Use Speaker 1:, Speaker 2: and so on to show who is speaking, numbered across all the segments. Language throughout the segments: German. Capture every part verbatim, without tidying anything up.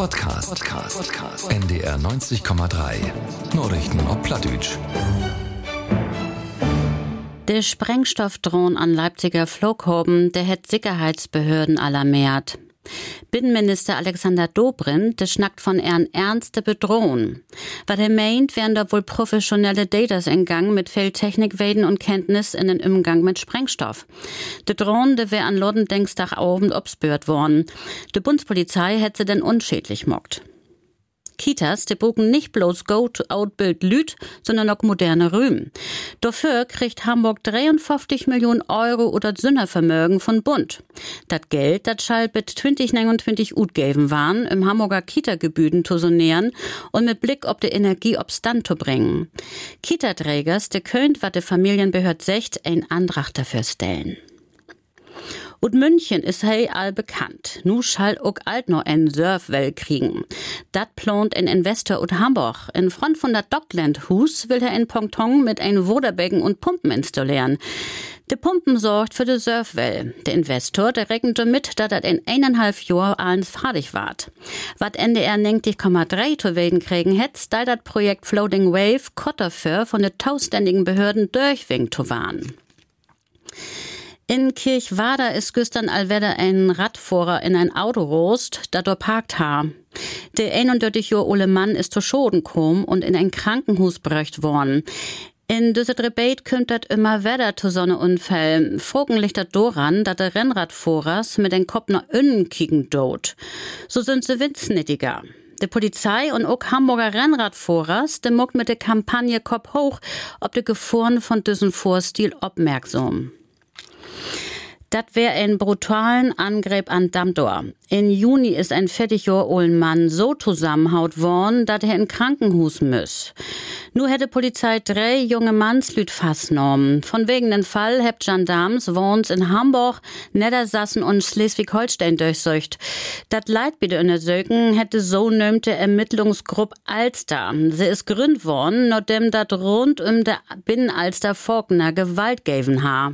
Speaker 1: Podcast. Podcast. Podcast. N D R neunzig Komma drei. Nachrichten auf Plattdeutsch.
Speaker 2: Der Sprengstoffdrohn an Leipziger Flughafen, der hat Sicherheitsbehörden alarmiert. Binnenminister Alexander Dobrindt, der schnackt von ehren ernste Bedrohung. Was er meint, wären da wohl professionelle Datas in Gang mit viel Technikweden und Kenntnis in den Umgang mit Sprengstoff. Der Drohn, der wär an Lodendenkstag Abend obspürt worden. Die Bundespolizei hätte sie denn unschädlich mockt. Kitas, die brauchen nicht bloß Go-to-Outbild Lüt, sondern auch moderne Rühmen. Dafür kriegt Hamburg dreiundfünfzig Millionen Euro oder Sündervermögen von Bund. Das Geld, das schall bis zwanzig neunundzwanzig utgeben waren, im Hamburger Kita-Gebüden zu sonieren und mit Blick auf die Energie ob Stand zu bringen. Kita-Trägers, der könnt, was die Familienbehörd secht, ein Antrag dafür stellen. Und München ist hey all bekannt. Nu schall auch alt noch ein Surfwell kriegen. Dat plant ein Investor ut Hamburg. In Front von der Dockland-Hus will er ein Ponton mit ein Woderbecken und Pumpen installieren. De Pumpen sorgt für de Surfwell. Der Investor, der rechnet damit, dass dat in eineinhalb Jahr alles fertig wart. Wat N D R neunzig Komma drei zu werden kriegen hätt, da dat Projekt Floating Wave Kotterför von de tauständigen Behörden durchwinkt zu waren. In Kirchwader ist gestern allweder ein Radfahrer in ein Auto rost, dat er parkt ha. Der einunddreißig Jahre alte Mann ist zu Schoden gekommen und in ein Krankenhaus bröcht worden. In dieser Debatte kommt dat immer wieder zu so einem Unfall. Fragen liegt dat daran, dat der Rennradfahrers mit den Kopf nach innen kicken dort. So sind sie windsnittiger. Die Polizei und auch Hamburger Rennradfahrers, der muckt mit der Kampagne Kopf hoch, ob die Gefahren von diesem Vorstil aufmerksam. Das wär ein brutalen Angriff an Dammtor. In Juni ist ein vierzig Jahre alter Mann so zusammenhaut worden, dass er in Krankenhaus muss. Nu hätte Polizei drei junge Mannslüt festgenommen. Von wegen den Fall hebt Gendarmes wohns in Hamburg, Niedersachsen und Schleswig-Holstein durchsucht. Das Leitbitte in der Söken hätte so nömte Ermittlungsgruppe Alster. Sie ist gründ worden, nachdem dat rund um der Binnenalster Faulkner Gewalt geben ha.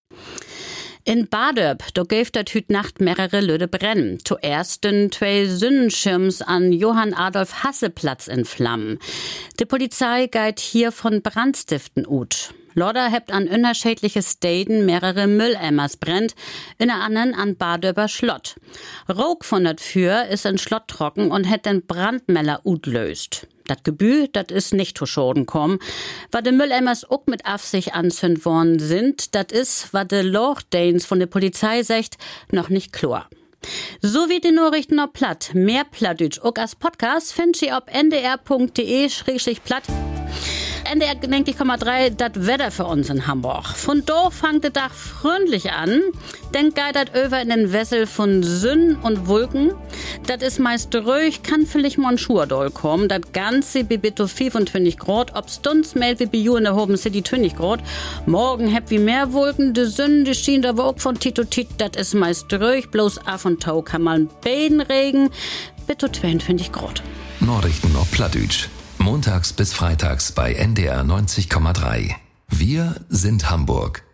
Speaker 2: In Badöb, da gäf dat hüt Nacht mehrere Lüde brennen. Zuerst den zwei Sonnenschirms an Johann Adolf Hasse-Platz in Flammen. Die Polizei geht hier von Brandstiften ut. Lodder hebt an unterschiedliche Städten mehrere Mülleimers brennt, in der anderen an Badöber Schlott. Rauch von dat Für ist in Schlott trocken und het den Brandmeller utlöst. Dat Gebühl, dat is nicht zu Schoden kommen. Wa de Mülleimers auch mit Absicht anzünd worden sind, dat is, wa de Lochdäns von der Polizei secht, noch nicht klar. So wie die Nachrichten noch platt. Mehr Plattdeutsch auch als Podcast findet ihr auf n d r punkt d e schrägstrich platt. N D R neunzig Komma drei, das Wetter für uns in Hamburg. Von da fängt der Tag freundlich an. Dann geht das über in den Wessel von Sonne und Wolken. Das ist meist ruhig, kann vielleicht mal ein Schurdoll kommen. Das Ganze bei bitte fünfundzwanzig Grad. Ob Stunts meldet wie bei you in der Hoben City zwanzig Grad. Morgen habt wie mehr Wolken. Die Sonne, die schien aber auch von Tito Tit. Das ist meist ruhig. Bloß af und tau kann man Bäden regen. Bitte zweiundzwanzig Grad.
Speaker 1: Nachrichten auf Plattdeutsch. Montags bis freitags bei N D R neunzig Komma drei. Wir sind Hamburg.